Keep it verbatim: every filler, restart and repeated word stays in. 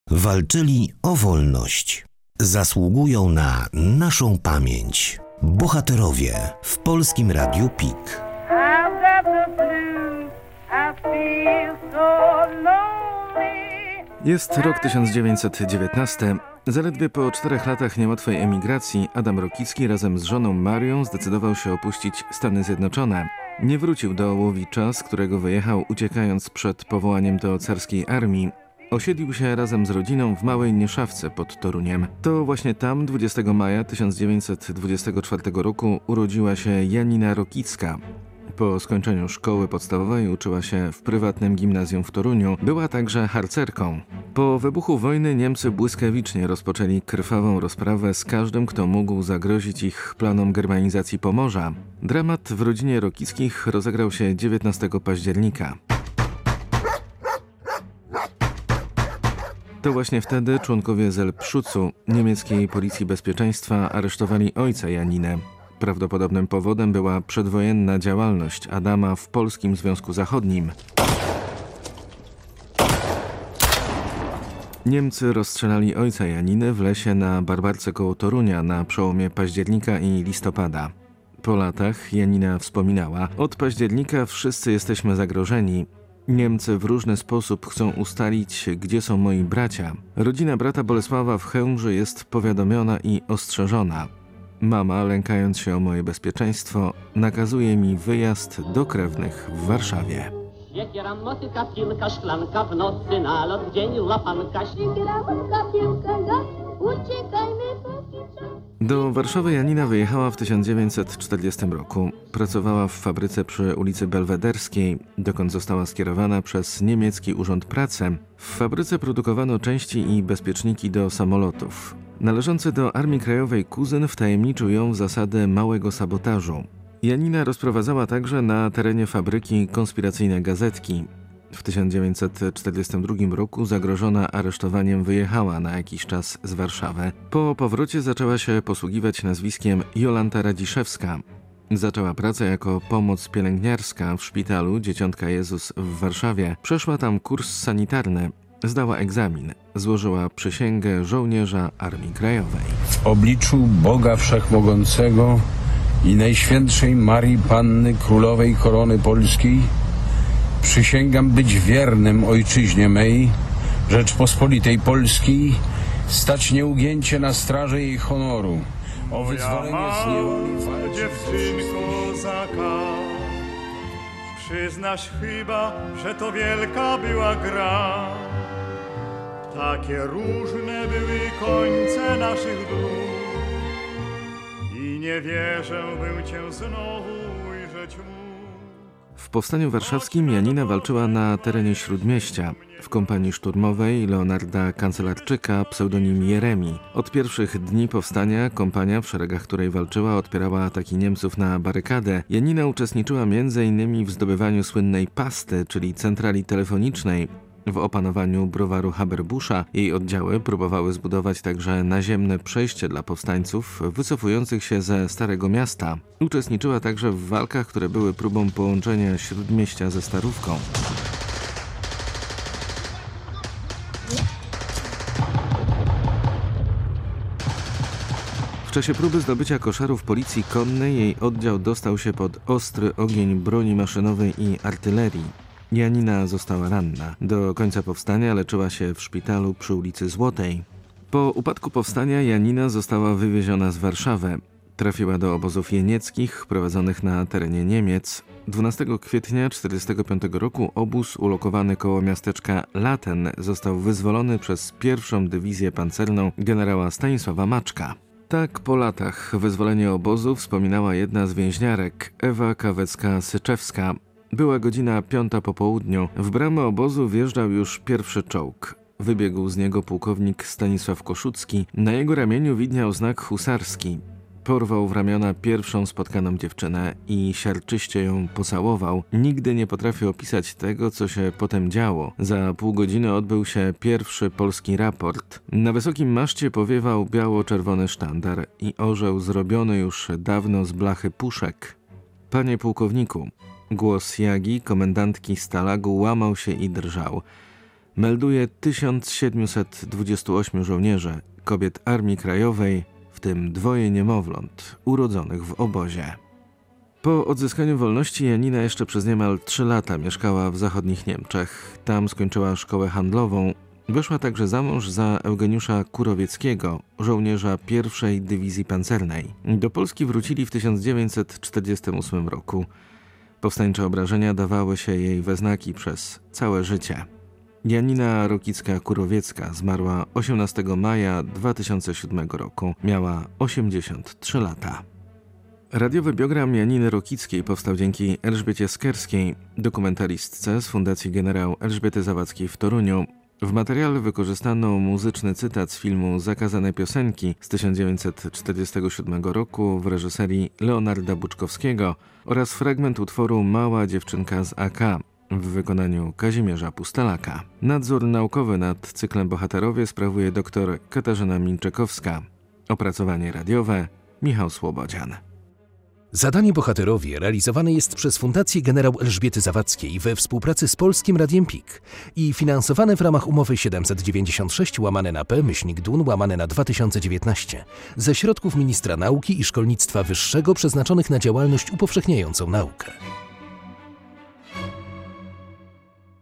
Walczyli o wolność. Zasługują na naszą pamięć. Bohaterowie w Polskim Radiu P I K. Jest rok tysiąc dziewięćset dziewiętnasty. Zaledwie po czterech latach niełatwej emigracji Adam Rokicki razem z żoną Marią zdecydował się opuścić Stany Zjednoczone. Nie wrócił do Łowicza, z którego wyjechał uciekając przed powołaniem do carskiej armii. Osiedlił się razem z rodziną w małej Nieszawce pod Toruniem. To właśnie tam dwudziestego maja tysiąc dziewięćset dwudziestego czwartego roku urodziła się Janina Rokicka. Po skończeniu szkoły podstawowej uczyła się w prywatnym gimnazjum w Toruniu. Była także harcerką. Po wybuchu wojny Niemcy błyskawicznie rozpoczęli krwawą rozprawę z każdym, kto mógł zagrozić ich planom germanizacji Pomorza. Dramat w rodzinie Rokickich rozegrał się dziewiętnastego października. To właśnie wtedy członkowie Zelbschucu, niemieckiej policji bezpieczeństwa, aresztowali ojca Janiny. Prawdopodobnym powodem była przedwojenna działalność Adama w Polskim Związku Zachodnim. Niemcy rozstrzelali ojca Janiny w lesie na Barbarce koło Torunia na przełomie października i listopada. Po latach Janina wspominała: od października wszyscy jesteśmy zagrożeni. Niemcy w różny sposób chcą ustalić, gdzie są moi bracia. Rodzina brata Bolesława w Chełmży jest powiadomiona i ostrzeżona. Mama, lękając się o moje bezpieczeństwo, nakazuje mi wyjazd do krewnych w Warszawie. Siekiera, motyka, piłka, szklanka, w nocy na lot, dzień łapanka. Siekiera, motyka, piłka, gaz, uciekajmy póki czas. Do Warszawy Janina wyjechała w tysiąc dziewięćset czterdziestym roku. Pracowała w fabryce przy ulicy Belwederskiej, dokąd została skierowana przez niemiecki Urząd Pracy. W fabryce produkowano części i bezpieczniki do samolotów. Należący do Armii Krajowej kuzyn wtajemniczył ją w zasady małego sabotażu. Janina rozprowadzała także na terenie fabryki konspiracyjne gazetki. W tysiąc dziewięćset czterdziestym drugim roku zagrożona aresztowaniem wyjechała na jakiś czas z Warszawy. Po powrocie zaczęła się posługiwać nazwiskiem Jolanta Radziszewska. Zaczęła pracę jako pomoc pielęgniarska w szpitalu Dzieciątka Jezus w Warszawie. Przeszła tam kurs sanitarny. Zdała egzamin. Złożyła przysięgę żołnierza Armii Krajowej. W obliczu Boga Wszechmogącego i Najświętszej Marii Panny Królowej Korony Polskiej przysięgam być wiernym ojczyźnie mej, Rzeczpospolitej Polskiej, stać nieugięcie na straży jej honoru, o wyzwolenie z niewoli walczyć. Dziewczynko zaka, przyznasz chyba, że to wielka była gra. Takie różne były końce naszych dróg i nie wierzę, bym cię znowu ujrzeć mógł. W powstaniu warszawskim Janina walczyła na terenie Śródmieścia w kompanii szturmowej Leonarda Kancelarczyka, pseudonim Jeremi. Od pierwszych dni powstania kompania, w szeregach której walczyła, odpierała ataki Niemców na barykadę. Janina uczestniczyła między innymi w zdobywaniu słynnej pasty, czyli centrali telefonicznej. W opanowaniu browaru Haberbusza jej oddziały próbowały zbudować także naziemne przejście dla powstańców wycofujących się ze Starego Miasta. Uczestniczyła także w walkach, które były próbą połączenia Śródmieścia ze Starówką. W czasie próby zdobycia koszarów policji konnej jej oddział dostał się pod ostry ogień broni maszynowej i artylerii. Janina została ranna. Do końca powstania leczyła się w szpitalu przy ulicy Złotej. Po upadku powstania Janina została wywieziona z Warszawy. Trafiła do obozów jenieckich prowadzonych na terenie Niemiec. dwunastego kwietnia tysiąc dziewięćset czterdziestego piątego roku obóz ulokowany koło miasteczka Laten został wyzwolony przez pierwszą dywizję pancerną generała Stanisława Maczka. Tak po latach wyzwolenie obozu wspominała jedna z więźniarek, Ewa Kawecka-Syczewska. Była godzina piąta po południu. W bramę obozu wjeżdżał już pierwszy czołg. Wybiegł z niego pułkownik Stanisław Koszucki. Na jego ramieniu widniał znak husarski. Porwał w ramiona pierwszą spotkaną dziewczynę i siarczyście ją pocałował. Nigdy nie potrafił opisać tego, co się potem działo. Za pół godziny odbył się pierwszy polski raport. Na wysokim maszcie powiewał biało-czerwony sztandar i orzeł zrobiony już dawno z blachy puszek. Panie pułkowniku, głos Jagi, komendantki Stalagu, łamał się i drżał. melduje tysiąc siedemset dwudziestu ośmiu żołnierzy, kobiet Armii Krajowej, w tym dwoje niemowląt urodzonych w obozie. Po odzyskaniu wolności Janina jeszcze przez niemal trzy lata mieszkała w zachodnich Niemczech. Tam skończyła szkołę handlową. Wyszła także za mąż za Eugeniusza Kurowieckiego, żołnierza pierwszej Dywizji Pancernej. Do Polski wrócili w tysiąc dziewięćset czterdziestym ósmym roku. Powstańcze obrażenia dawały się jej we znaki przez całe życie. Janina Rokicka-Kurowiecka zmarła osiemnastego maja dwa tysiące siódmego roku. Miała osiemdziesiąt trzy lata. Radiowy biogram Janiny Rokickiej powstał dzięki Elżbiecie Skerskiej, dokumentalistce z Fundacji Generał Elżbiety Zawadzkiej w Toruniu. W materiale wykorzystano muzyczny cytat z filmu Zakazane piosenki z tysiąc dziewięćset czterdziestego siódmego roku w reżyserii Leonarda Buczkowskiego oraz fragment utworu Mała dziewczynka z A K w wykonaniu Kazimierza Pustelaka. Nadzór naukowy nad cyklem Bohaterowie sprawuje dr Katarzyna Minczykowska. Opracowanie radiowe Michał Słobodzian. Zadanie Bohaterowie realizowane jest przez Fundację Generał Elżbiety Zawadzkiej we współpracy z Polskim Radiem P I K i finansowane w ramach umowy siedemset dziewięćdziesiąt sześć łamane na P myślnik D U N łamane na dwa tysiące dziewiętnaście ze środków Ministra Nauki i Szkolnictwa Wyższego przeznaczonych na działalność upowszechniającą naukę.